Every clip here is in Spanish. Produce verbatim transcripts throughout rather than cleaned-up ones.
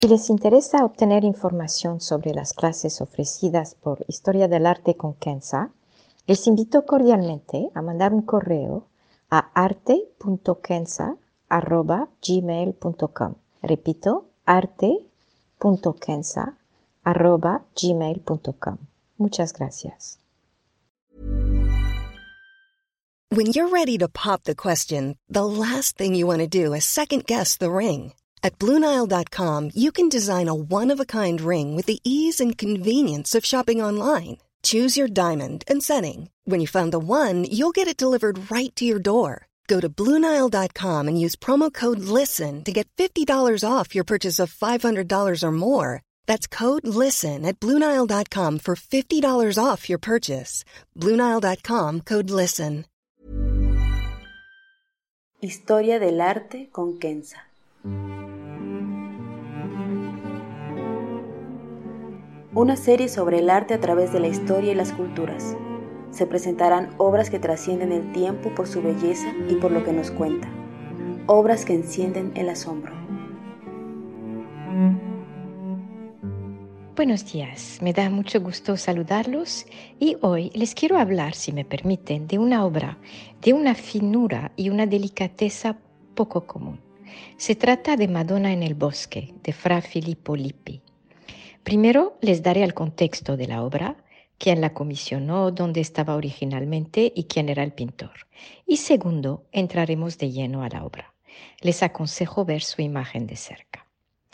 Si les interesa obtener información sobre las clases ofrecidas por Historia del Arte con Kenza, les invito cordialmente a mandar un correo a arte punto kenza arroba gmail punto com. Repito, arte punto kenza arroba gmail punto com. Muchas gracias. When you're ready to pop the question, the last thing you want to do is second-guess the ring. At Blue Nile dot com, you can design a one-of-a-kind ring with the ease and convenience of shopping online. Choose your diamond and setting. When you find the one, you'll get it delivered right to your door. Go to Blue Nile dot com and use promo code LISTEN to get fifty dollars off your purchase of five hundred dollars or more. That's code LISTEN at Blue Nile dot com for fifty dollars off your purchase. Blue Nile dot com, code LISTEN. Historia del arte con Kenza. Una serie sobre el arte a través de la historia y las culturas. Se presentarán obras que trascienden el tiempo por su belleza y por lo que nos cuenta. Obras que encienden el asombro. Buenos días, me da mucho gusto saludarlos y hoy les quiero hablar, si me permiten, de una obra de una finura y una delicadeza poco común. Se trata de Madonna en el bosque, de Fra Filippo Lippi. Primero les daré el contexto de la obra, quién la comisionó, dónde estaba originalmente y quién era el pintor. Y segundo, entraremos de lleno a la obra. Les aconsejo ver su imagen de cerca.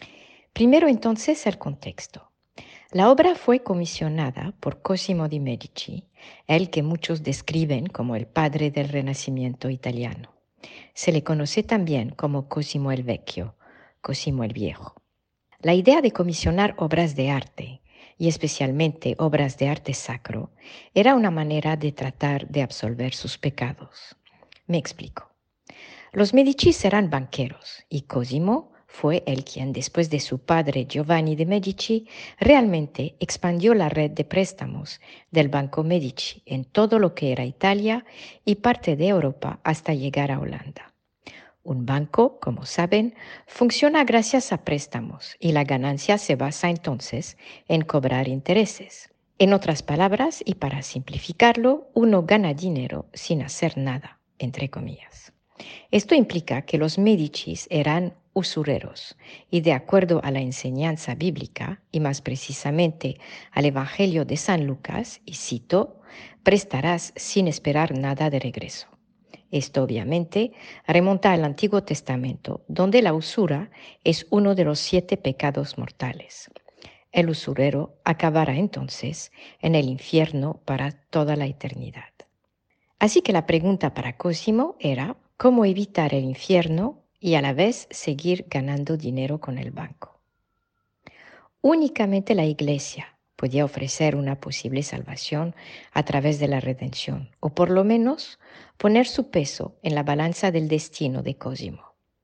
Primero entonces el contexto. La obra fue comisionada por Cosimo di Medici, el que muchos describen como el padre del Renacimiento italiano. Se le conoce también como Cosimo el Vecchio, Cosimo el Viejo. La idea de comisionar obras de arte, y especialmente obras de arte sacro, era una manera de tratar de absolver sus pecados. Me explico. Los Medici eran banqueros y Cosimo fue el quien, después de su padre Giovanni de Medici, realmente expandió la red de préstamos del Banco Medici en todo lo que era Italia y parte de Europa hasta llegar a Holanda. Un banco, como saben, funciona gracias a préstamos y la ganancia se basa entonces en cobrar intereses. En otras palabras, y para simplificarlo, uno gana dinero sin hacer nada, entre comillas. Esto implica que los Medicis eran usureros y, de acuerdo a la enseñanza bíblica, y más precisamente al Evangelio de San Lucas, y cito, prestarás sin esperar nada de regreso. Esto obviamente remonta al Antiguo Testamento, donde la usura es uno de los siete pecados mortales. El usurero acabará entonces en el infierno para toda la eternidad. Así que la pregunta para Cosimo era cómo evitar el infierno y a la vez seguir ganando dinero con el banco. Únicamente la Iglesia podía ofrecer una posible salvación a través de la redención, o por lo menos poner su peso en la balanza del destino de Cosimo.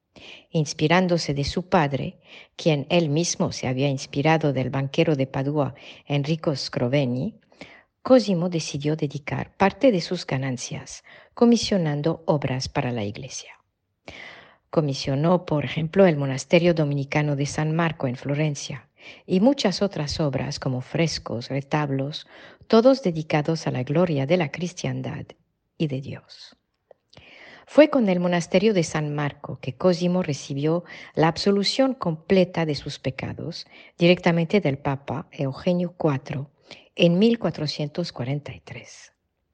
Inspirándose de su padre, quien él mismo se había inspirado del banquero de Padua, Enrico Scrovegni, Cosimo decidió dedicar parte de sus ganancias comisionando obras para la Iglesia. Comisionó, por ejemplo, el monasterio dominicano de San Marco en Florencia y muchas otras obras como frescos, retablos, todos dedicados a la gloria de la cristiandad y de Dios. Fue con el monasterio de San Marco que Cosimo recibió la absolución completa de sus pecados directamente del Papa Eugenio cuarto en mil cuatrocientos cuarenta y tres.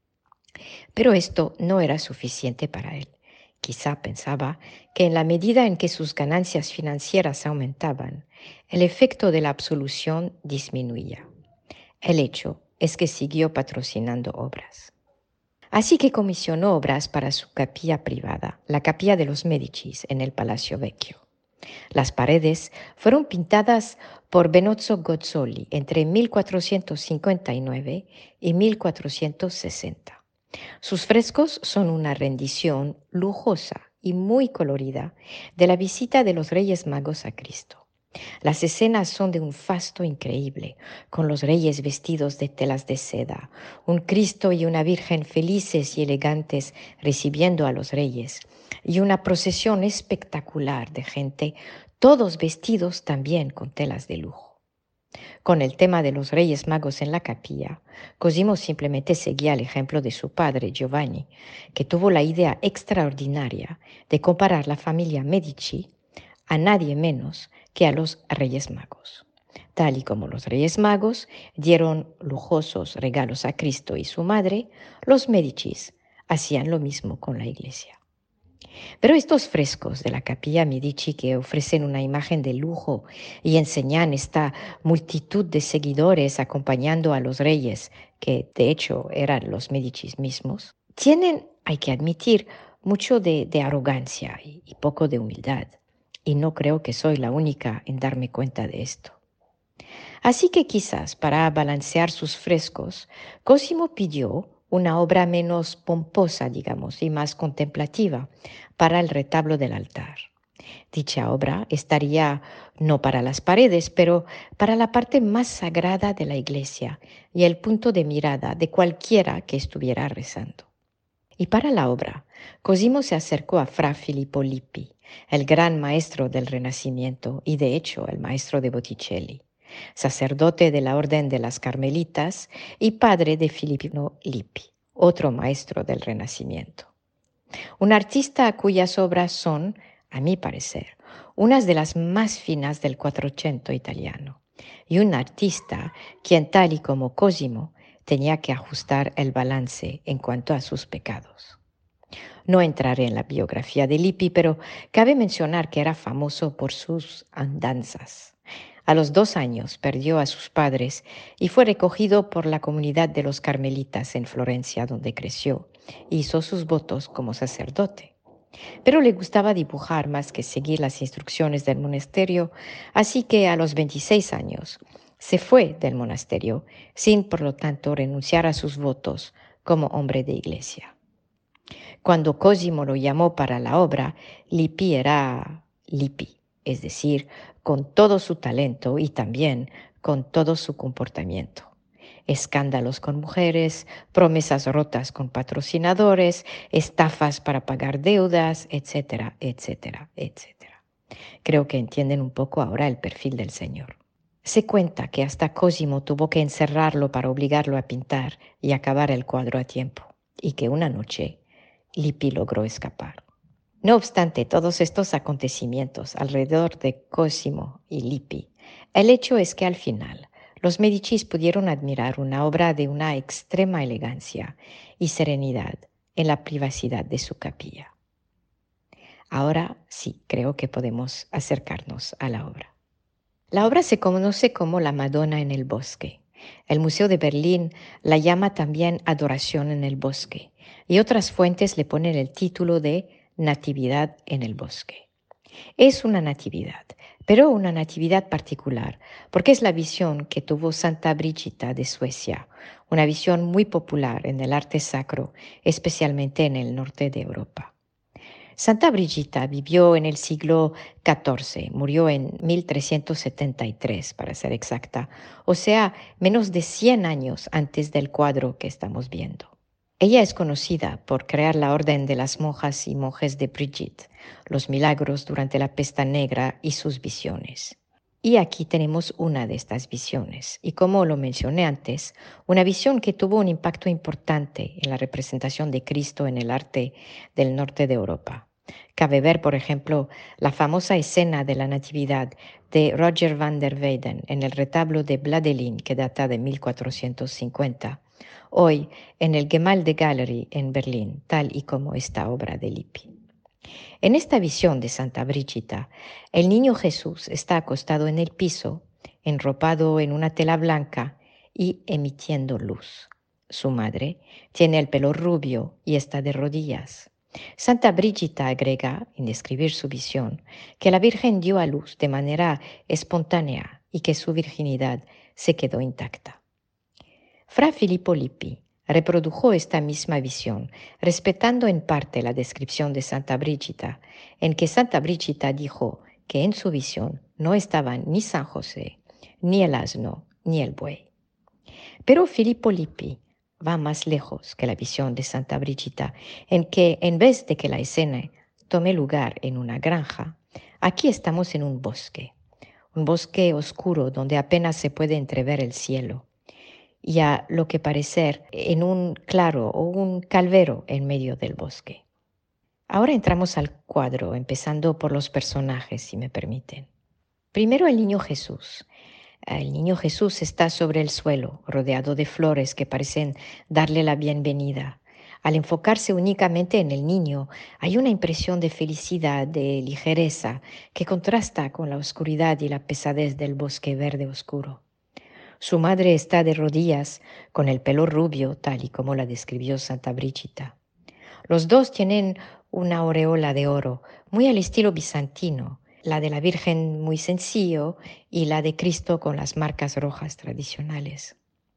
Pero esto no era suficiente para él. Quizá pensaba que en la medida en que sus ganancias financieras aumentaban, el efecto de la absolución disminuía. El hecho es que siguió patrocinando obras. Así que comisionó obras para su capilla privada, la capilla de los Medicis en el Palacio Vecchio. Las paredes fueron pintadas por Benozzo Gozzoli entre mil cuatrocientos cincuenta y nueve y mil cuatrocientos sesenta. Sus frescos son una rendición lujosa y muy colorida de la visita de los Reyes Magos a Cristo. Las escenas son de un fasto increíble, con los reyes vestidos de telas de seda, un Cristo y una Virgen felices y elegantes recibiendo a los reyes, y una procesión espectacular de gente, todos vestidos también con telas de lujo. Con el tema de los Reyes Magos en la capilla, Cosimo simplemente seguía el ejemplo de su padre Giovanni, que tuvo la idea extraordinaria de comparar la familia Medici a nadie menos que a los Reyes Magos. Tal y como los Reyes Magos dieron lujosos regalos a Cristo y su madre, los Medicis hacían lo mismo con la Iglesia. Pero estos frescos de la capilla Medici, que ofrecen una imagen de lujo y enseñan esta multitud de seguidores acompañando a los reyes, que de hecho eran los Medicis mismos, tienen, hay que admitir, mucho de, de arrogancia y, y poco de humildad. Y no creo que soy la única en darme cuenta de esto. Así que quizás para balancear sus frescos, Cosimo pidió una obra menos pomposa, digamos, y más contemplativa para el retablo del altar. Dicha obra estaría no para las paredes, pero para la parte más sagrada de la iglesia y el punto de mirada de cualquiera que estuviera rezando. Y para la obra, Cosimo se acercó a Fra Filippo Lippi, el gran maestro del Renacimiento y de hecho el maestro de Botticelli, sacerdote de la Orden de las Carmelitas y padre de Filippo Lippi, otro maestro del Renacimiento. Un artista cuyas obras son, a mi parecer, unas de las más finas del Quattrocento italiano, y un artista quien, tal y como Cosimo, tenía que ajustar el balance en cuanto a sus pecados. No entraré en la biografía de Lippi, pero cabe mencionar que era famoso por sus andanzas. A los dos años perdió a sus padres y fue recogido por la comunidad de los carmelitas en Florencia, donde creció, e hizo sus votos como sacerdote. Pero le gustaba dibujar más que seguir las instrucciones del monasterio, así que a los veintiséis años se fue del monasterio, sin por lo tanto renunciar a sus votos como hombre de iglesia. Cuando Cosimo lo llamó para la obra, Lippi era Lippi, es decir, con todo su talento y también con todo su comportamiento. Escándalos con mujeres, promesas rotas con patrocinadores, estafas para pagar deudas, etcétera, etcétera, etcétera. Creo que entienden un poco ahora el perfil del señor. Se cuenta que hasta Cosimo tuvo que encerrarlo para obligarlo a pintar y acabar el cuadro a tiempo, y que una noche Lippi logró escapar. No obstante todos estos acontecimientos alrededor de Cosimo y Lippi, el hecho es que al final los Medicis pudieron admirar una obra de una extrema elegancia y serenidad en la privacidad de su capilla. Ahora sí, creo que podemos acercarnos a la obra. La obra se conoce como La Madonna en el Bosque. El Museo de Berlín la llama también Adoración en el Bosque y otras fuentes le ponen el título de Natividad en el Bosque. Es una natividad, pero una natividad particular, porque es la visión que tuvo Santa Brígida de Suecia, una visión muy popular en el arte sacro, especialmente en el norte de Europa. Santa Brígida vivió en el siglo catorce, murió en mil trescientos setenta y tres, para ser exacta, o sea, menos de cien años antes del cuadro que estamos viendo. Ella es conocida por crear la orden de las monjas y monjes de Brigitte, los milagros durante la peste negra y sus visiones. Y aquí tenemos una de estas visiones, y como lo mencioné antes, una visión que tuvo un impacto importante en la representación de Cristo en el arte del norte de Europa. Cabe ver, por ejemplo, la famosa escena de la Natividad de Roger van der Weyden en el retablo de Bladelin, que data de mil cuatrocientos cincuenta, hoy en el Gemäldegalerie Gallery en Berlín, tal y como esta obra de Lippi. En esta visión de Santa Brígida, el niño Jesús está acostado en el piso, enropado en una tela blanca y emitiendo luz. Su madre tiene el pelo rubio y está de rodillas. Santa Brígida agrega, en describir su visión, que la Virgen dio a luz de manera espontánea y que su virginidad se quedó intacta. Fra Filippo Lippi reprodujo esta misma visión, respetando en parte la descripción de Santa Brígida, en que Santa Brígida dijo que en su visión no estaban ni San José, ni el asno, ni el buey. Pero Filippo Lippi va más lejos que la visión de Santa Brígida, en que en vez de que la escena tome lugar en una granja, Aquí estamos en un bosque, un bosque oscuro donde apenas se puede entrever el cielo, y a lo que parecer en un claro o un calvero en medio del bosque. Ahora entramos al cuadro, empezando por los personajes, si me permiten. Primero el niño Jesús. El niño Jesús está sobre el suelo, rodeado de flores que parecen darle la bienvenida. Al enfocarse únicamente en el niño, hay una impresión de felicidad, de ligereza, que contrasta con la oscuridad y la pesadez del bosque verde oscuro. Su madre está de rodillas, con el pelo rubio, tal y como la describió Santa Brígida. Los dos tienen una aureola de oro, muy al estilo bizantino, la de la Virgen muy sencillo y la de Cristo con las marcas rojas tradicionales.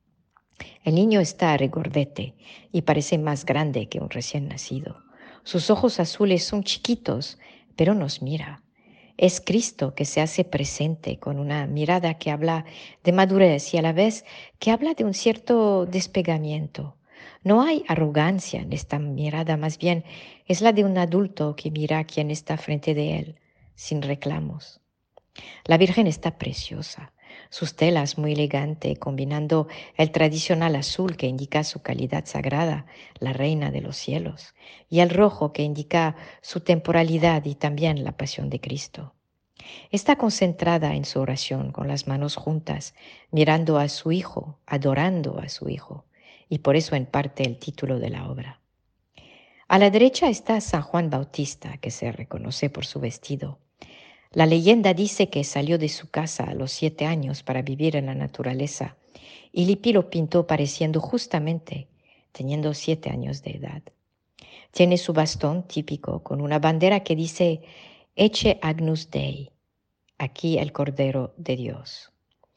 El niño está regordete y parece más grande que un recién nacido. Sus ojos azules son chiquitos, pero nos mira. Es Cristo que se hace presente con una mirada que habla de madurez y a la vez que habla de un cierto despegamiento. No hay arrogancia en esta mirada, más bien es la de un adulto que mira a quien está frente de él, sin reclamos. La Virgen está preciosa, sus telas muy elegante, combinando el tradicional azul que indica su calidad sagrada, la reina de los cielos, y el rojo que indica su temporalidad y también la pasión de Cristo. Está concentrada en su oración con las manos juntas, mirando a su Hijo, adorando a su Hijo, y por eso en parte el título de la obra. A la derecha está San Juan Bautista, que se reconoce por su vestido. La leyenda dice que salió de su casa a los siete años para vivir en la naturaleza, y Lippi lo pintó pareciendo justamente teniendo siete años de edad. Tiene su bastón típico con una bandera que dice Ecce Agnus Dei, aquí el Cordero de Dios.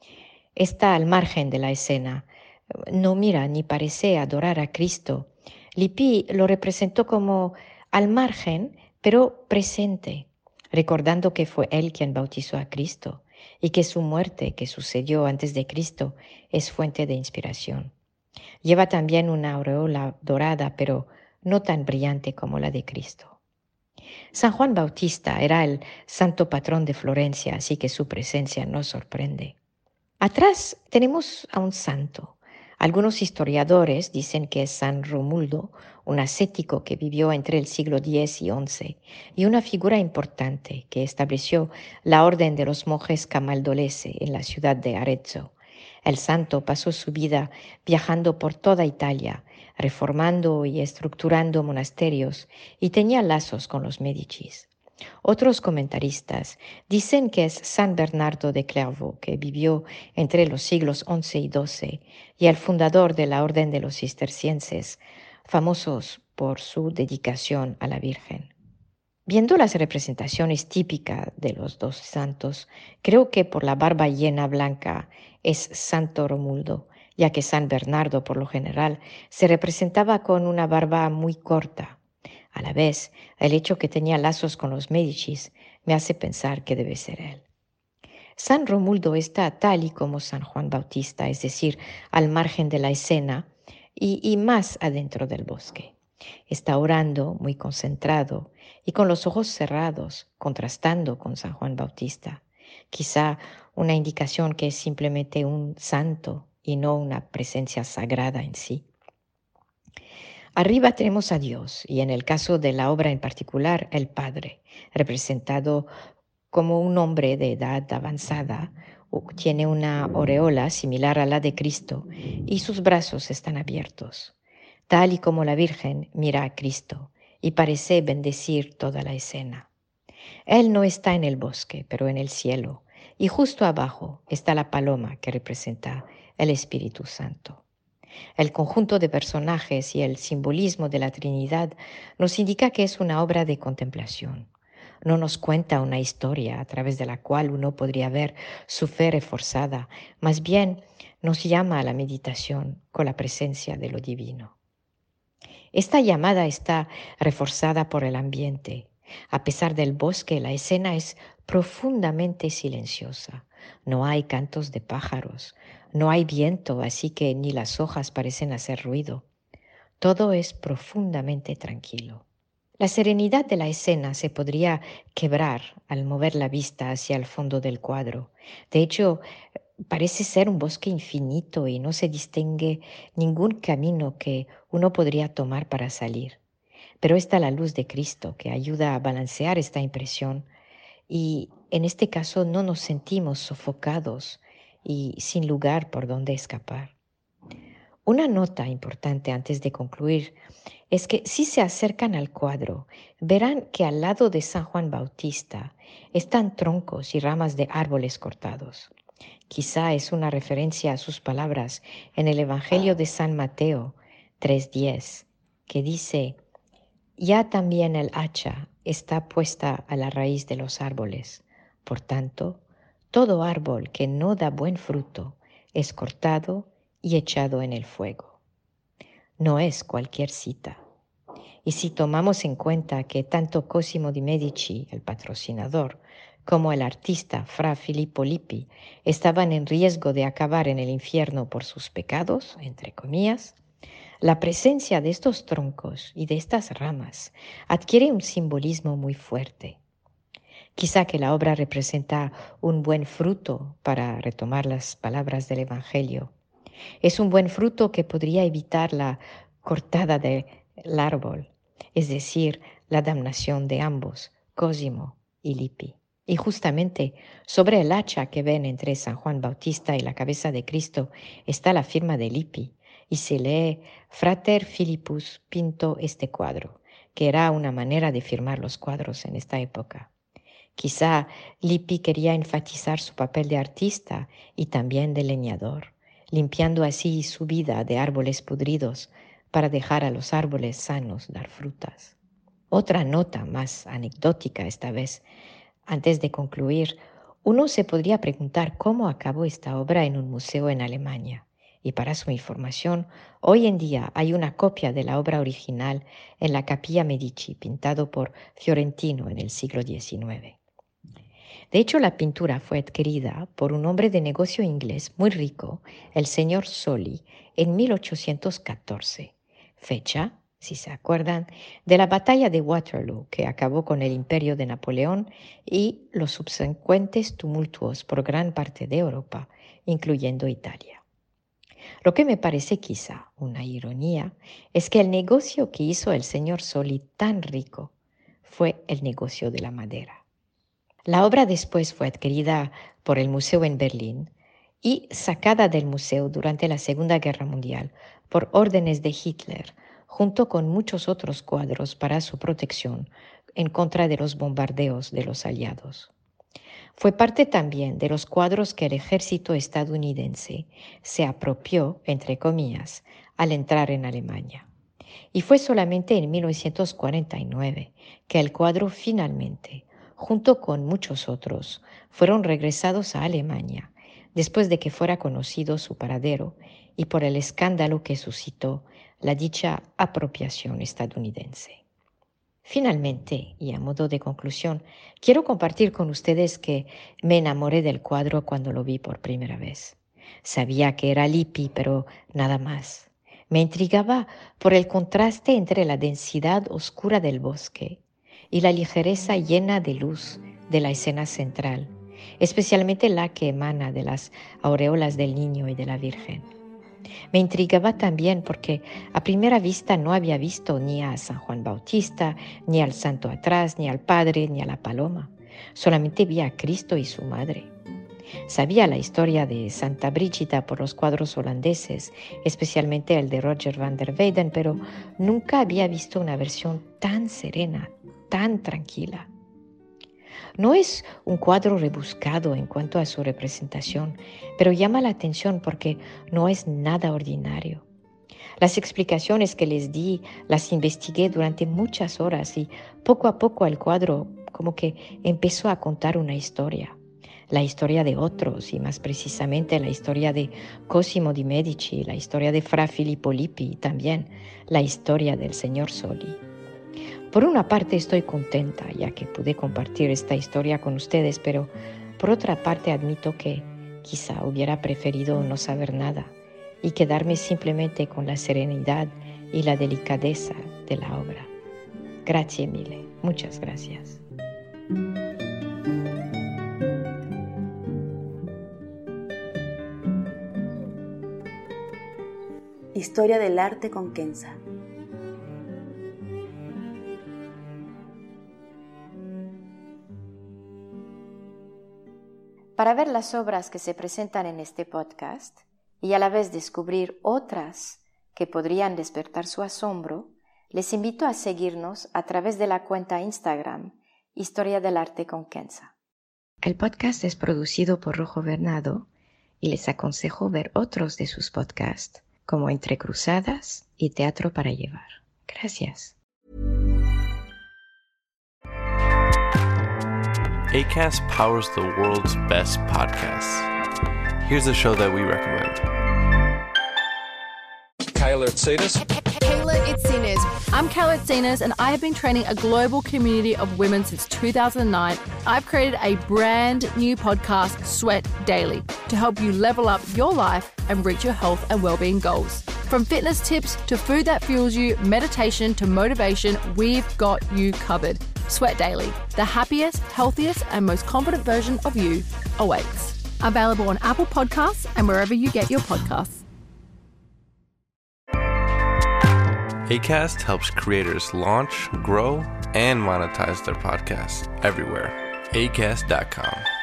Está al margen de la escena, no mira ni parece adorar a Cristo. Lippi lo representó como al margen, pero presente, recordando que fue él quien bautizó a Cristo y que su muerte, que sucedió antes de Cristo, es fuente de inspiración. Lleva también una aureola dorada, pero no tan brillante como la de Cristo. San Juan Bautista era el santo patrón de Florencia, así que su presencia nos sorprende. Atrás tenemos a un santo. Algunos historiadores dicen que es San Romuldo, un ascético que vivió entre el siglo diez y once y una figura importante que estableció la orden de los monjes camaldolese en la ciudad de Arezzo. El santo pasó su vida viajando por toda Italia, reformando y estructurando monasterios y tenía lazos con los Médicis. Otros comentaristas dicen que es San Bernardo de Clairvaux, que vivió entre los siglos once y doce, y el fundador de la Orden de los Cistercienses, famosos por su dedicación a la Virgen. Viendo las representaciones típicas de los dos santos, creo que por la barba llena blanca es Santo Romuldo, ya que San Bernardo, por lo general, se representaba con una barba muy corta. A la vez, el hecho que tenía lazos con los Médicis me hace pensar que debe ser él. San Romuldo está tal y como San Juan Bautista, es decir, al margen de la escena y, y más adentro del bosque. Está orando muy concentrado y con los ojos cerrados, contrastando con San Juan Bautista. Quizá una indicación que es simplemente un santo y no una presencia sagrada en sí. Arriba tenemos a Dios y en el caso de la obra en particular, el Padre, representado como un hombre de edad avanzada, tiene una aureola similar a la de Cristo y sus brazos están abiertos, tal y como la Virgen mira a Cristo y parece bendecir toda la escena. Él no está en el bosque, pero en el cielo, y justo abajo está la paloma que representa el Espíritu Santo. El conjunto de personajes y el simbolismo de la Trinidad nos indica que es una obra de contemplación. No nos cuenta una historia a través de la cual uno podría ver su fe reforzada, más bien nos llama a la meditación con la presencia de lo divino. Esta llamada está reforzada por el ambiente. A pesar del bosque, la escena es profundamente silenciosa. No hay cantos de pájaros, no hay viento, así que ni las hojas parecen hacer ruido. Todo es profundamente tranquilo. La serenidad de la escena se podría quebrar al mover la vista hacia el fondo del cuadro. De hecho, parece ser un bosque infinito y no se distingue ningún camino que uno podría tomar para salir. Pero está la luz de Cristo que ayuda a balancear esta impresión y en este caso no nos sentimos sofocados y sin lugar por donde escapar. Una nota importante antes de concluir es que si se acercan al cuadro, verán que al lado de San Juan Bautista están troncos y ramas de árboles cortados. Quizá es una referencia a sus palabras en el Evangelio de San Mateo tres diez, que dice: «Ya también el hacha está puesta a la raíz de los árboles. Por tanto, todo árbol que no da buen fruto es cortado y echado en el fuego». No es cualquier cita. Y si tomamos en cuenta que tanto Cosimo di Medici, el patrocinador, como el artista Fra Filippo Lippi estaban en riesgo de acabar en el infierno por sus pecados, entre comillas, la presencia de estos troncos y de estas ramas adquiere un simbolismo muy fuerte. Quizá que la obra representa un buen fruto, para retomar las palabras del Evangelio. Es un buen fruto que podría evitar la cortada del árbol, es decir, la damnación de ambos, Cosimo y Lippi. Y justamente sobre el hacha que ven entre San Juan Bautista y la cabeza de Cristo está la firma de Lippi y se lee: «Frater Philippus pintó este cuadro», que era una manera de firmar los cuadros en esta época. Quizá Lippi quería enfatizar su papel de artista y también de leñador, limpiando así su vida de árboles pudridos para dejar a los árboles sanos dar frutas. Otra nota más anecdótica esta vez. Antes de concluir, uno se podría preguntar cómo acabó esta obra en un museo en Alemania. Y para su información, hoy en día hay una copia de la obra original en la Capilla Medici, pintado por Fiorentino en el siglo diecinueve. De hecho, la pintura fue adquirida por un hombre de negocio inglés muy rico, el señor Soli, en mil ochocientos catorce, fecha, si se acuerdan, de la batalla de Waterloo, que acabó con el imperio de Napoleón y los subsecuentes tumultos por gran parte de Europa, incluyendo Italia. Lo que me parece quizá una ironía es que el negocio que hizo el señor Soli tan rico fue el negocio de la madera. La obra después fue adquirida por el museo en Berlín y sacada del museo durante la Segunda Guerra Mundial por órdenes de Hitler, junto con muchos otros cuadros para su protección en contra de los bombardeos de los aliados. Fue parte también de los cuadros que el ejército estadounidense se apropió, entre comillas, al entrar en Alemania. Y fue solamente en mil novecientos cuarenta y nueve que el cuadro finalmente, junto con muchos otros, fueron regresados a Alemania después de que fuera conocido su paradero y por el escándalo que suscitó la dicha apropiación estadounidense. Finalmente, y a modo de conclusión, quiero compartir con ustedes que me enamoré del cuadro cuando lo vi por primera vez. Sabía que era Lippi, pero nada más. Me intrigaba por el contraste entre la densidad oscura del bosque y la ligereza llena de luz de la escena central, especialmente la que emana de las aureolas del niño y de la Virgen. Me intrigaba también porque a primera vista no había visto ni a San Juan Bautista, ni al santo atrás, ni al Padre, ni a la paloma. Solamente vi a Cristo y su madre. Sabía la historia de Santa Brígida por los cuadros holandeses, especialmente el de Roger van der Weyden, pero nunca había visto una versión tan serena, tan tranquila. No es un cuadro rebuscado en cuanto a su representación, pero llama la atención porque no es nada ordinario. Las explicaciones que les di las investigué durante muchas horas y poco a poco el cuadro como que empezó a contar una historia. La historia de otros y más precisamente la historia de Cosimo di Medici, la historia de Fra Filippo Lippi y también la historia del señor Soli. Por una parte estoy contenta ya que pude compartir esta historia con ustedes, pero por otra parte admito que quizá hubiera preferido no saber nada y quedarme simplemente con la serenidad y la delicadeza de la obra. Grazie mille. Muchas gracias. Historia del arte con Kenza. Para ver las obras que se presentan en este podcast y a la vez descubrir otras que podrían despertar su asombro, les invito a seguirnos a través de la cuenta Instagram Historia del Arte con Kenza. El podcast es producido por Rojo Bernardo y les aconsejo ver otros de sus podcasts como Entre Cruzadas y Teatro para Llevar. Gracias. Acast powers the world's best podcasts. Here's a show that we recommend. Kayla Itsinas. Kayla Itsinas. I'm Kayla Itsinas, and I have been training a global community of women since two thousand nine. I've created a brand new podcast, Sweat Daily, to help you level up your life and reach your health and well-being goals. From fitness tips to food that fuels you, meditation to motivation, we've got you covered. Sweat Daily, the happiest, healthiest, and most confident version of you awaits. Available on Apple Podcasts and wherever you get your podcasts. Acast helps creators launch, grow, and monetize their podcasts everywhere. acast dot com.